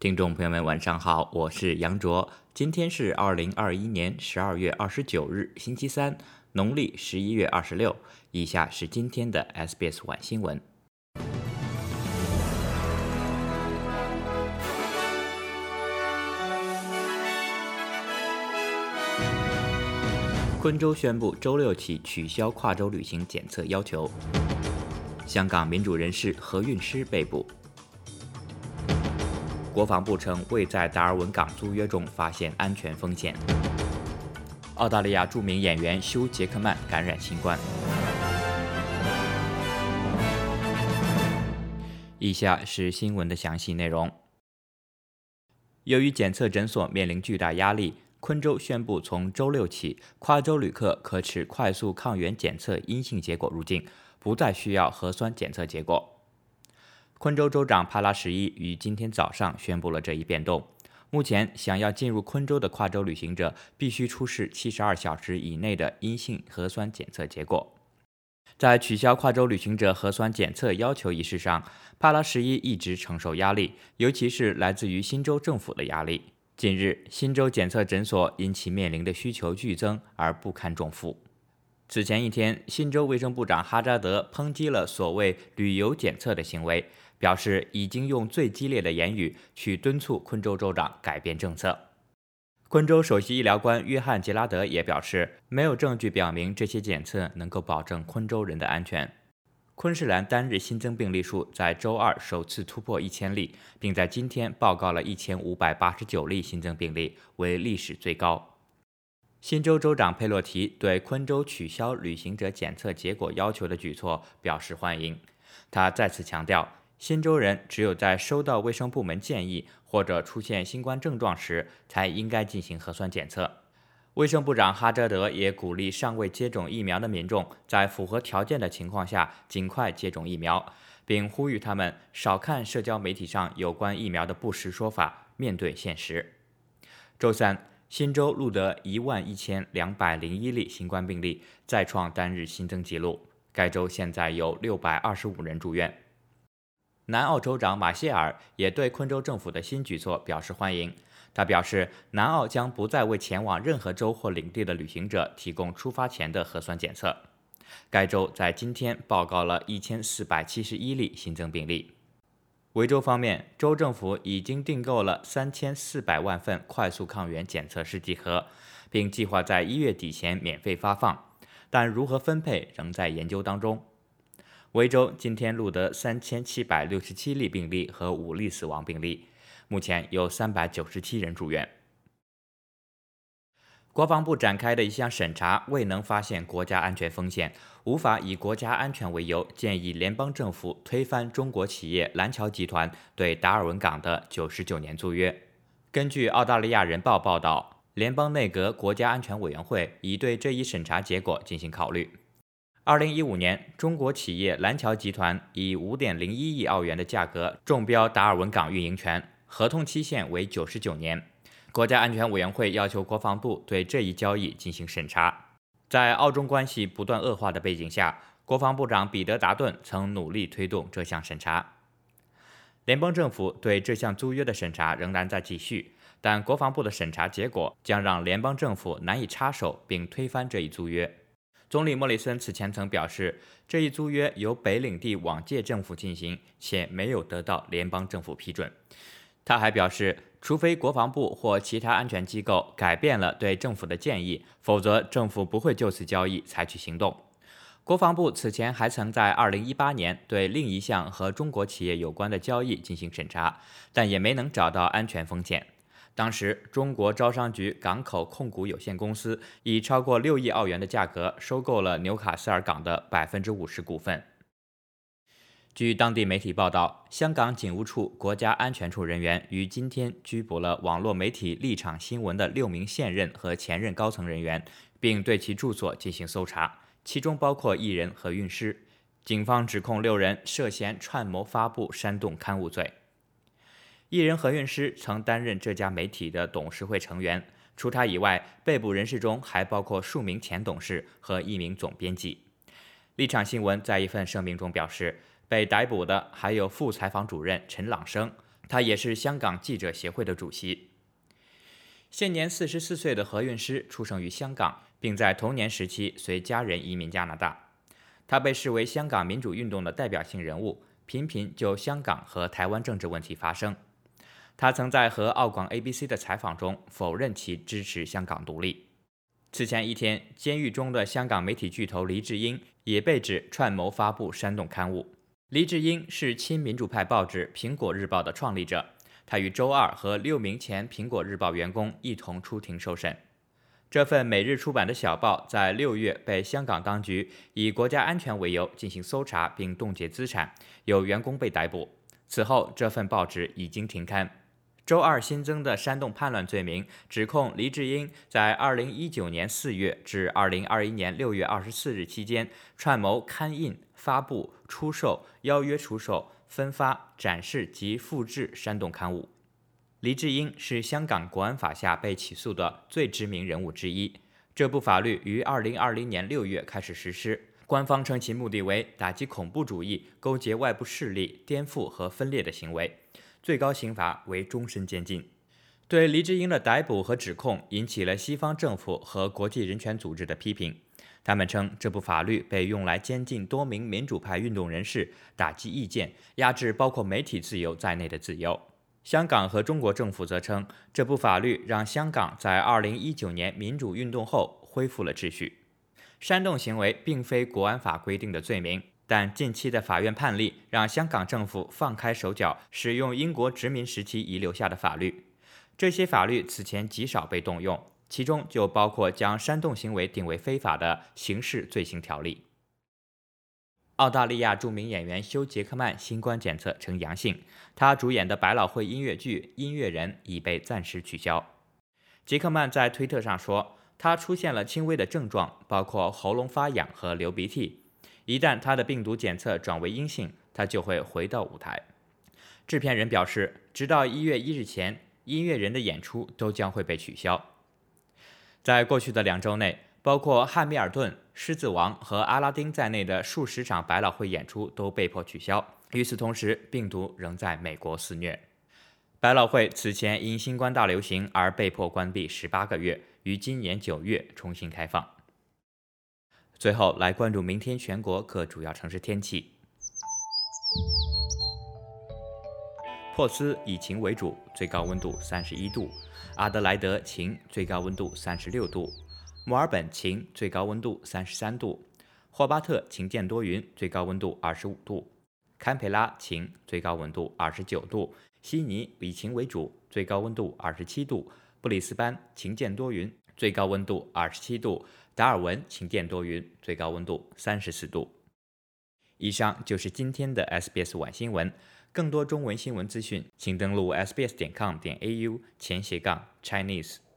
听众朋友们，晚上好，我是杨卓。今天是2021年12月29日，星期三，农历11月26。以下是今天的 SBS 晚新闻。昆州宣布周六起取消跨州旅行检测要求。香港民主人士何韵诗被捕。国防部称未在达尔文港租约中发现安全风险。澳大利亚著名演员休·杰克曼感染新冠。以下是新闻的详细内容。由于检测诊所面临巨大压力，昆州宣布从周六起，跨州旅客可持快速抗原检测阴性结果入境，不再需要核酸检测结果。昆州州长帕拉什伊于今天早上宣布了这一变动。目前，想要进入昆州的跨州旅行者必须出示72小时以内的阴性核酸检测结果。在取消跨州旅行者核酸检测要求一事上，帕拉什伊一直承受压力，尤其是来自于新州政府的压力。近日，新州检测诊所因其面临的需求剧增而不堪重负。此前一天，新州卫生部长哈扎德抨击了所谓旅游检测的行为，表示已经用最激烈的言语去敦促昆州州长改变政策。昆州首席医疗官约翰·杰拉德也表示，没有证据表明这些检测能够保证昆州人的安全。昆士兰单日新增病例数在周二首次突破1000例，并在今天报告了1589例新增病例，为历史最高。新州州长佩洛提对昆州取消旅行者检测结果要求的举措表示欢迎。他再次强调，新州人只有在收到卫生部门建议或者出现新冠症状时，才应该进行核酸检测。卫生部长哈扎德也鼓励尚未接种疫苗的民众在符合条件的情况下尽快接种疫苗，并呼吁他们少看社交媒体上有关疫苗的不实说法，面对现实。周三，新州录得11201例新冠病例，再创单日新增纪录。该州现在有625人住院。南澳州长马歇尔也对昆州政府的新举措表示欢迎。他表示，南澳将不再为前往任何州或领地的旅行者提供出发前的核酸检测。该州在今天报告了1471例新增病例。维州方面，州政府已经订购了3400万份快速抗原检测试剂盒，并计划在1月底前免费发放，但如何分配仍在研究当中。维州今天录得3767例病例和5例死亡病例，目前有397人住院。国防部展开的一项审查未能发现国家安全风险，无法以国家安全为由建议联邦政府推翻中国企业蓝桥集团对达尔文港的99年租约。根据澳大利亚人报报道，联邦内阁国家安全委员会已对这一审查结果进行考虑。2015年，中国企业蓝桥集团以5.01亿澳元的价格中标达尔文港运营权，合同期限为99年。国家安全委员会要求国防部对这一交易进行审查。在澳中关系不断恶化的背景下，国防部长彼得·达顿曾努力推动这项审查。联邦政府对这项租约的审查仍然在继续，但国防部的审查结果将让联邦政府难以插手并推翻这一租约。总理莫里森此前曾表示，这一租约由北领地往届政府进行，且没有得到联邦政府批准。他还表示，除非国防部或其他安全机构改变了对政府的建议，否则政府不会就此交易采取行动。国防部此前还曾在2018年对另一项和中国企业有关的交易进行审查，但也没能找到安全风险。当时，中国招商局港口控股有限公司以超过6亿澳元的价格收购了纽卡斯尔港的50%股份。据当地媒体报道，香港警务处国家安全处人员于今天拘捕了网络媒体立场新闻的6名现任和前任高层人员，并对其住所进行搜查，其中包括艺人何韵诗。警方指控6人涉嫌串谋发布煽动刊物罪。艺人何韵诗曾担任这家媒体的董事会成员，除他以外，被捕人士中还包括数名前董事和1名总编辑。立场新闻在一份声明中表示，被逮捕的还有副采访主任陈朗生、 他也是香港记者协会的主席。现年44岁的何韵诗出生于香港，并在童年时期随家人移民加拿大。他被视为香港民主运动的代表性人物，频频就香港和台湾政治问题发声。他曾在和澳广 ABC 的采访中否认其支持香港独立。此前一天，监狱中的香港媒体巨头黎智英也被指串谋发布煽动刊物。黎智英是亲民主派报纸《苹果日报》的创立者，他于周二和6名前《苹果日报》员工一同出庭受审。这份每日出版的小报在6月被香港当局以国家安全为由进行搜查并冻结资产，有员工被逮捕。此后，这份报纸已经停刊。周二新增的煽动叛乱罪名指控黎智英在2019年4月至2021年6月24日期间串谋刊印、发布、出售、邀约出售、分发、展示及复制煽动刊物。黎智英是香港国安法下被起诉的最知名人物之一。这部法律于2020年6月开始实施，官方称其目的为打击恐怖主义、勾结外部势力、颠覆和分裂的行为。最高刑罚为终身监禁。对黎智英的逮捕和指控引起了西方政府和国际人权组织的批评。他们称这部法律被用来监禁多名民主派运动人士，打击意见，压制包括媒体自由在内的自由。香港和中国政府则称，这部法律让香港在2019年民主运动后恢复了秩序。煽动行为并非国安法规定的罪名，但近期的法院判例让香港政府放开手脚，使用英国殖民时期遗留下的法律。这些法律此前极少被动用，其中就包括将煽动行为定为非法的刑事罪行条例。澳大利亚著名演员休·杰克曼新冠检测呈阳性，他主演的百老汇音乐剧《音乐人》已被暂时取消。杰克曼在推特上说，他出现了轻微的症状，包括喉咙发痒和流鼻涕。一旦他的病毒检测转为阴性，他就会回到舞台。制片人表示，直到1月1日前，音乐人的演出都将会被取消。在过去的2周内，包括汉密尔顿、狮子王和阿拉丁在内的数十场百老汇演出都被迫取消。与此同时，病毒仍在美国肆虐。百老汇此前因新冠大流行而被迫关闭18个月，于今年9月重新开放。最后来关注明天全国各主要城市天气。珀斯以晴为主，最高温度31度；阿德莱德晴，最高温度36度；墨尔本晴，最高温度33度；霍巴特晴间多云，最高温度25度；堪培拉晴，最高温度29度；悉尼以晴为主，最高温度27度；布里斯班晴间多云，最高温度27度；达尔文晴间多云，最高温度34度。以上就是今天的 SBS 晚新闻。更多中文新闻资讯，请登录 sbs.com.au/Chinese。